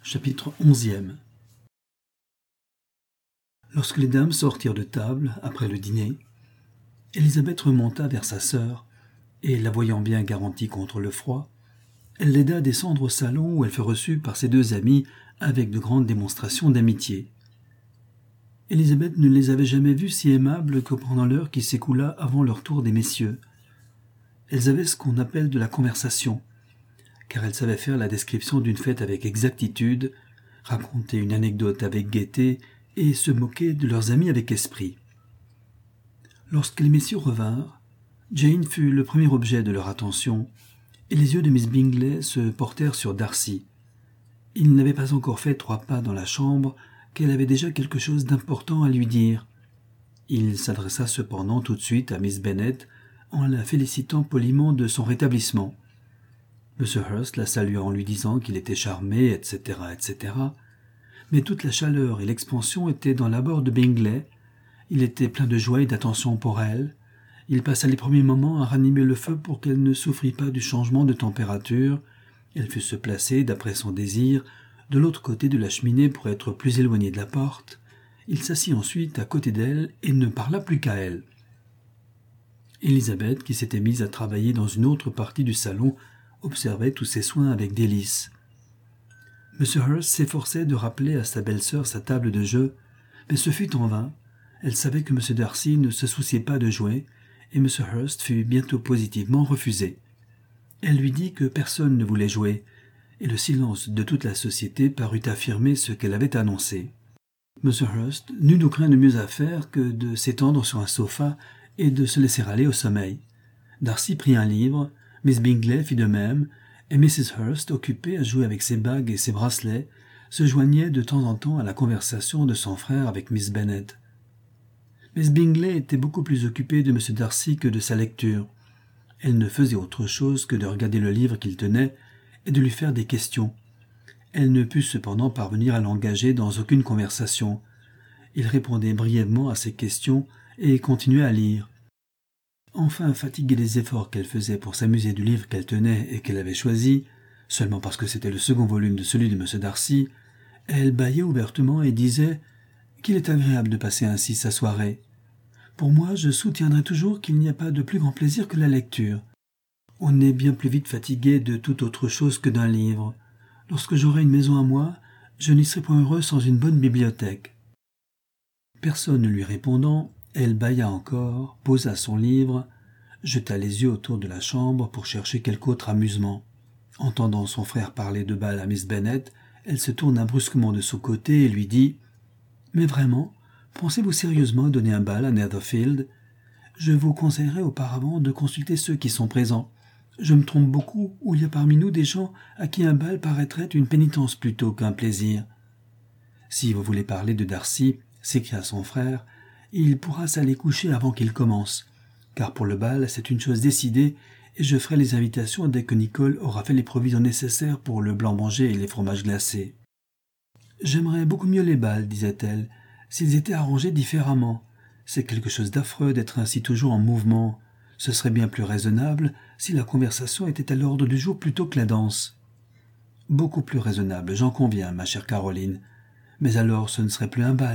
Chapitre 11e. Lorsque les dames sortirent de table, après le dîner, Élisabeth remonta vers sa sœur, et la voyant bien garantie contre le froid, elle l'aida à descendre au salon où elle fut reçue par ses deux amies avec de grandes démonstrations d'amitié. Élisabeth ne les avait jamais vues si aimables que pendant l'heure qui s'écoula avant leur tour des messieurs. Elles avaient ce qu'on appelle de la conversation, car elles savaient faire la description d'une fête avec exactitude, raconter une anecdote avec gaieté et se moquer de leurs amis avec esprit. Lorsque les messieurs revinrent, Jane fut le premier objet de leur attention, et les yeux de Miss Bingley se portèrent sur Darcy. Il n'avait pas encore fait 3 pas dans la chambre qu'elle avait déjà quelque chose d'important à lui dire. Il s'adressa cependant tout de suite à Miss Bennet en la félicitant poliment de son rétablissement. M. Hurst la salua en lui disant qu'il était charmé, etc., etc. Mais toute la chaleur et l'expansion étaient dans l'abord de Bingley. Il était plein de joie et d'attention pour elle. Il passa les premiers moments à ranimer le feu pour qu'elle ne souffrît pas du changement de température. Elle fut se placer, d'après son désir, de l'autre côté de la cheminée pour être plus éloignée de la porte. Il s'assit ensuite à côté d'elle et ne parla plus qu'à elle. Élisabeth, qui s'était mise à travailler dans une autre partie du salon, observait tous ces soins avec délice. M. Hurst s'efforçait de rappeler à sa belle-sœur sa table de jeu, mais ce fut en vain. Elle savait que M. Darcy ne se souciait pas de jouer, et M. Hurst fut bientôt positivement refusé. Elle lui dit que personne ne voulait jouer, et le silence de toute la société parut affirmer ce qu'elle avait annoncé. M. Hurst n'eut donc rien de mieux à faire que de s'étendre sur un sofa et de se laisser aller au sommeil. Darcy prit un livre, Miss Bingley fit de même, et Mrs. Hurst, occupée à jouer avec ses bagues et ses bracelets, se joignait de temps en temps à la conversation de son frère avec Miss Bennet. Miss Bingley était beaucoup plus occupée de M. Darcy que de sa lecture. Elle ne faisait autre chose que de regarder le livre qu'il tenait et de lui faire des questions. Elle ne put cependant parvenir à l'engager dans aucune conversation. Il répondait brièvement à ses questions et continuait à lire. Enfin, fatiguée des efforts qu'elle faisait pour s'amuser du livre qu'elle tenait et qu'elle avait choisi, seulement parce que c'était le second volume de celui de M. Darcy, elle bâillait ouvertement et disait qu'il est agréable de passer ainsi sa soirée. Pour moi, je soutiendrai toujours qu'il n'y a pas de plus grand plaisir que la lecture. On est bien plus vite fatigué de toute autre chose que d'un livre. Lorsque j'aurai une maison à moi, je n'y serai point heureux sans une bonne bibliothèque. Personne ne lui répondant, elle bâilla encore, posa son livre, jeta les yeux autour de la chambre pour chercher quelque autre amusement. Entendant son frère parler de bal à Miss Bennet, elle se tourna brusquement de son côté et lui dit « Mais vraiment, pensez-vous sérieusement donner un bal à Netherfield ? Je vous conseillerais auparavant de consulter ceux qui sont présents. Je me trompe beaucoup, ou il y a parmi nous des gens à qui un bal paraîtrait une pénitence plutôt qu'un plaisir. » « Si vous voulez parler de Darcy, » s'écria son frère, « il pourra s'aller coucher avant qu'il commence, car pour le bal c'est une chose décidée, et je ferai les invitations dès que Nicole aura fait les provisions nécessaires pour le blanc-manger et les fromages glacés. »« J'aimerais beaucoup mieux les bals, disait-elle, s'ils étaient arrangés différemment. C'est quelque chose d'affreux d'être ainsi toujours en mouvement. Ce serait bien plus raisonnable si la conversation était à l'ordre du jour plutôt que la danse. »« Beaucoup plus raisonnable, j'en conviens, ma chère Caroline. Mais alors ce ne serait plus un bal. »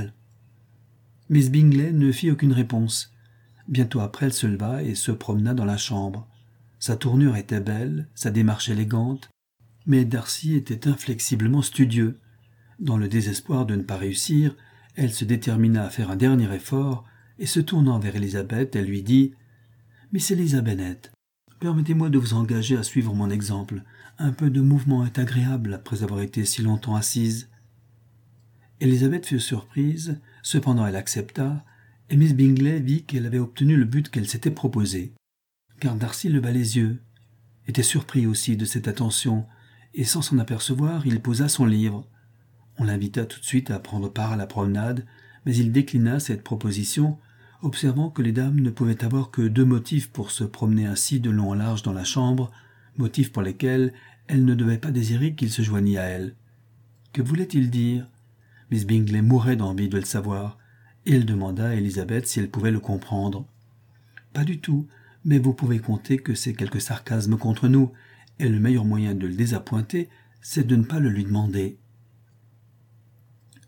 Miss Bingley ne fit aucune réponse. Bientôt après, elle se leva et se promena dans la chambre. Sa tournure était belle, sa démarche élégante, mais Darcy était inflexiblement studieux. Dans le désespoir de ne pas réussir, elle se détermina à faire un dernier effort, et se tournant vers Élisabeth, elle lui dit « Miss Bennet, permettez-moi de vous engager à suivre mon exemple. Un peu de mouvement est agréable après avoir été si longtemps assise. » Élisabeth fut surprise, cependant elle accepta, et Miss Bingley vit qu'elle avait obtenu le but qu'elle s'était proposé. Car Darcy leva les yeux, était surpris aussi de cette attention, et sans s'en apercevoir, il posa son livre. On l'invita tout de suite à prendre part à la promenade, mais il déclina cette proposition, observant que les dames ne pouvaient avoir que 2 motifs pour se promener ainsi de long en large dans la chambre, motifs pour lesquels elles ne devaient pas désirer qu'il se joignît à elles. Que voulait-il dire ? Miss Bingley mourait d'envie de le savoir, et elle demanda à Élisabeth si elle pouvait le comprendre. « Pas du tout, mais vous pouvez compter que c'est quelque sarcasme contre nous, et le meilleur moyen de le désappointer, c'est de ne pas le lui demander. »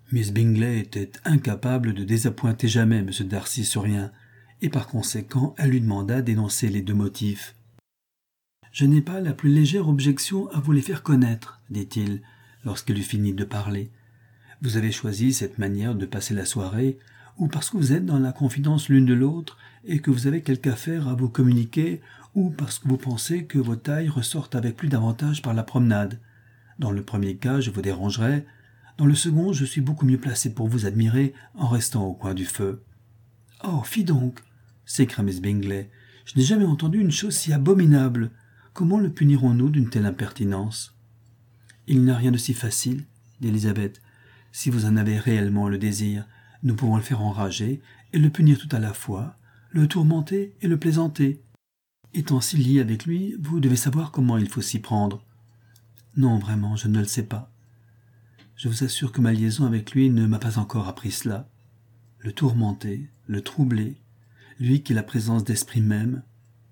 Miss Bingley était incapable de désappointer jamais M. Darcy sur rien, et par conséquent elle lui demanda d'énoncer les 2 motifs. « Je n'ai pas la plus légère objection à vous les faire connaître, dit-il, lorsqu'elle eut fini de parler. Vous avez choisi cette manière de passer la soirée, ou parce que vous êtes dans la confidence l'une de l'autre et que vous avez quelque affaire à vous communiquer, ou parce que vous pensez que vos tailles ressortent avec plus d'avantage par la promenade. Dans le premier cas, je vous dérangerai. Dans le second, je suis beaucoup mieux placé pour vous admirer en restant au coin du feu. »« Oh, fi donc !» s'écria Miss Bingley. « Je n'ai jamais entendu une chose si abominable. Comment le punirons-nous d'une telle impertinence ?»« Il n'y a rien de si facile, dit Élisabeth. Si vous en avez réellement le désir, nous pouvons le faire enrager et le punir tout à la fois, le tourmenter et le plaisanter. Étant si lié avec lui, vous devez savoir comment il faut s'y prendre. »« Non, vraiment, je ne le sais pas. Je vous assure que ma liaison avec lui ne m'a pas encore appris cela. Le tourmenter, le troubler, lui qui est la présence d'esprit même.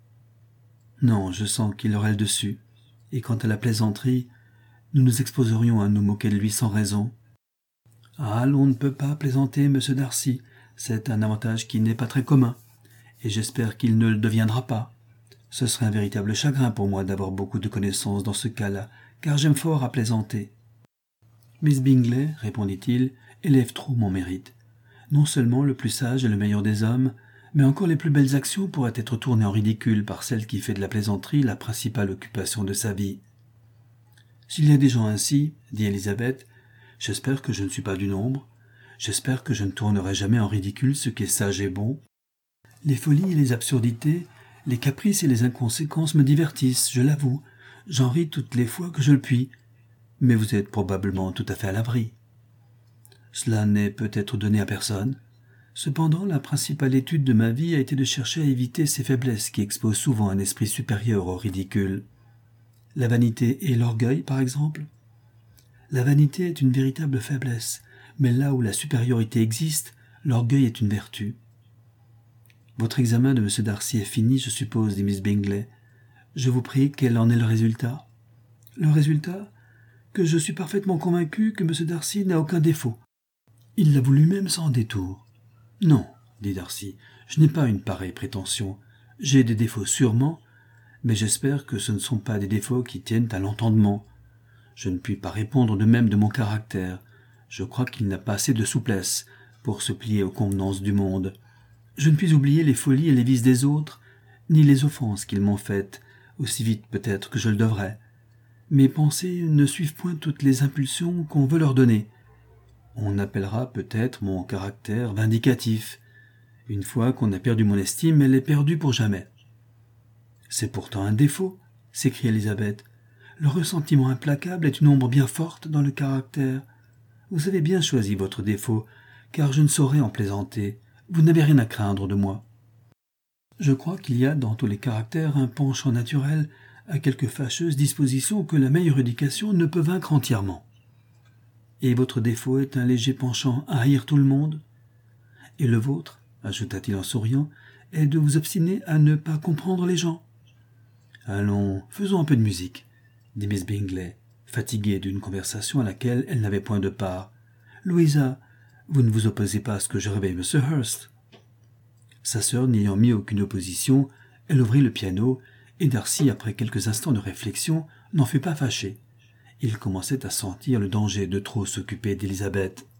Non, je sens qu'il aurait le dessus, et quant à la plaisanterie, nous nous exposerions à nous moquer de lui sans raison. »« Ah, l'on ne peut pas plaisanter, monsieur Darcy, c'est un avantage qui n'est pas très commun, et j'espère qu'il ne le deviendra pas. Ce serait un véritable chagrin pour moi d'avoir beaucoup de connaissances dans ce cas-là, car j'aime fort à plaisanter. »« Miss Bingley, répondit-il, élève trop mon mérite. Non seulement le plus sage et le meilleur des hommes, mais encore les plus belles actions pourraient être tournées en ridicule par celle qui fait de la plaisanterie la principale occupation de sa vie. »« S'il y a des gens ainsi, dit Élisabeth, j'espère que je ne suis pas du nombre. J'espère que je ne tournerai jamais en ridicule ce qui est sage et bon. Les folies et les absurdités, les caprices et les inconséquences me divertissent, je l'avoue. J'en ris toutes les fois que je le puis. Mais vous êtes probablement tout à fait à l'abri. Cela n'est peut-être donné à personne. Cependant, la principale étude de ma vie a été de chercher à éviter ces faiblesses qui exposent souvent un esprit supérieur au ridicule. La vanité et l'orgueil, par exemple. La vanité est une véritable faiblesse, mais là où la supériorité existe, l'orgueil est une vertu. Votre examen de M. Darcy est fini, je suppose, dit Miss Bingley. Je vous prie, quel en est le résultat ? Le résultat ? Que je suis parfaitement convaincu que M. Darcy n'a aucun défaut. Il l'avoue lui-même sans détour. Non, dit Darcy, je n'ai pas une pareille prétention. J'ai des défauts sûrement, mais j'espère que ce ne sont pas des défauts qui tiennent à l'entendement. Je ne puis pas répondre de même de mon caractère. Je crois qu'il n'a pas assez de souplesse pour se plier aux convenances du monde. Je ne puis oublier les folies et les vices des autres, ni les offenses qu'ils m'ont faites, aussi vite peut-être que je le devrais. Mes pensées ne suivent point toutes les impulsions qu'on veut leur donner. On appellera peut-être mon caractère vindicatif. Une fois qu'on a perdu mon estime, elle est perdue pour jamais. « C'est pourtant un défaut, » s'écria Élisabeth. « Le ressentiment implacable est une ombre bien forte dans le caractère. Vous avez bien choisi votre défaut, car je ne saurais en plaisanter. Vous n'avez rien à craindre de moi. Je crois qu'il y a dans tous les caractères un penchant naturel à quelque fâcheuse disposition que la meilleure éducation ne peut vaincre entièrement. Et votre défaut est un léger penchant à haïr tout le monde. Et le vôtre, ajouta-t-il en souriant, est de vous obstiner à ne pas comprendre les gens. Allons, faisons un peu de musique, dit Miss Bingley, fatiguée d'une conversation à laquelle elle n'avait point de part. Louisa, vous ne vous opposez pas à ce que je réveille M. Hurst. Sa sœur n'ayant mis aucune opposition, elle ouvrit le piano, et Darcy, après quelques instants de réflexion, n'en fut pas fâché. Il commençait à sentir le danger de trop s'occuper d'Élisabeth.